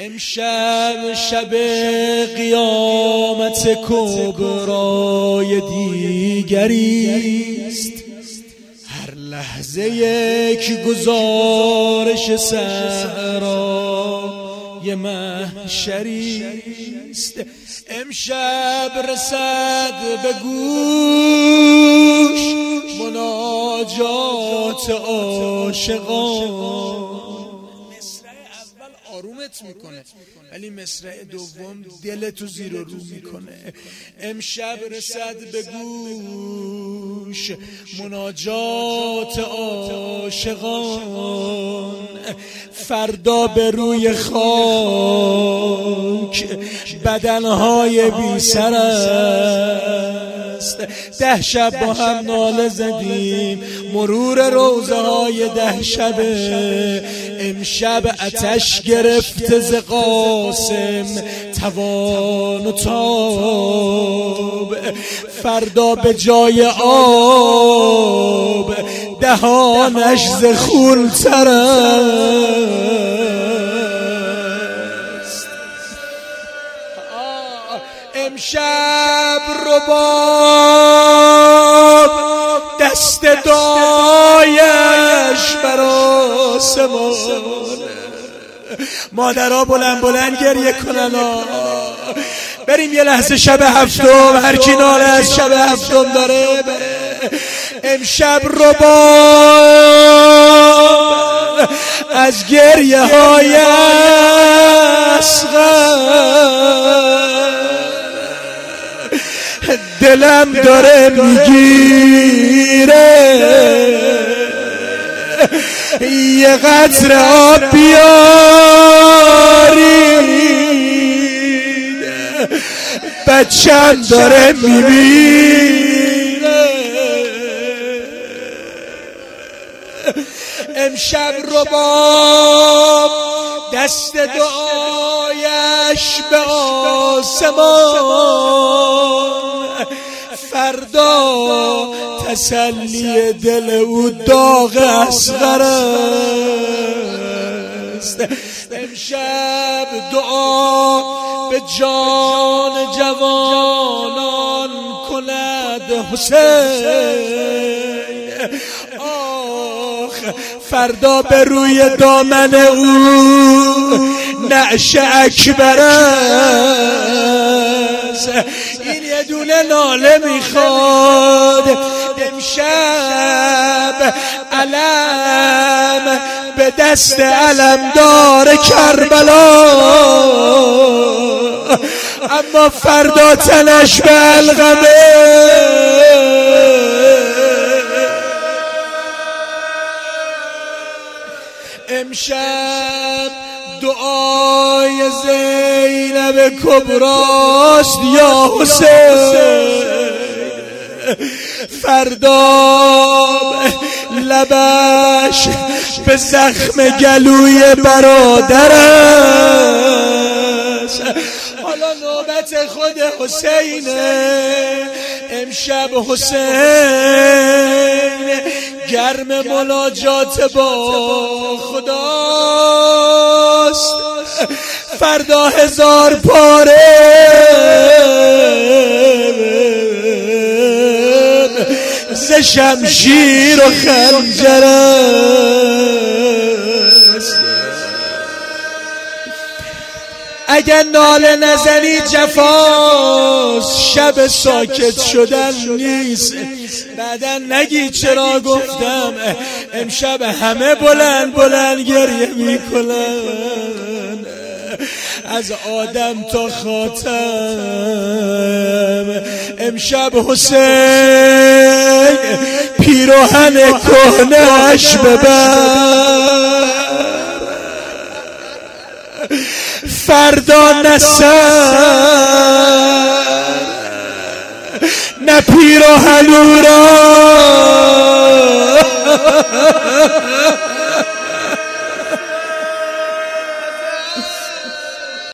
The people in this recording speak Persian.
امشب شب قیامت کبرای دیگریست، هر لحظه یک گزارش صحرای محشریست. امشب رسد به گوش مناجات عاشقان. آرومت میکنه ولی مصرع دوم دلتو زیر و رو میکنه. امشب رسد به گوش مناجات عاشقان، فردا به روی خاک بدنهای بی سر است. 10 شب با هم ناله زدیم مرور روزه های 10 شبه. امشب آتش گرفته ز قاسم توان و تاب، فردا به جای آب دهانش ز خون تر است. امشب رباب دست دایش بر آسمان، مادرها بلند بلند گریه کنن. بریم یه لحظه شب هفتم، هر کی ناله از شب هفتم داره امشب رباب از گریه های اصغر دلم داره میگیره. یه قطره آب بیارید بچم داره میمیره. امشب رباب دست دعایش به آسمان، فردا تسلی دل او داغ اصغر است. امشب دعا به جان جوانان کند حسین. فردا به روی دامن او نعش اکبر است. این یه دونه ناله میخواد امشب علم به دست علمدار کربلا، اما فردا تنش به علقمه. امشب دعای زینب کبراست یا حسین، فردا لبش به زخم گلوی برادر است. حالا نوبت خود حسینه. امشب حسین گرم مناجات با خداست، فردا 1000 پاره ز شمشیر و خنجر است. اگر ناله نزنی جفاست، شب ساکت شدن نیست. بعدا نگی چرا گفتم. امشب همه بلند بلند گریه میکنن، از آدم تا خاتم. امشب حسین پیراهن کهنه‌اش ببر، فردا نه سر نه پیراهن او را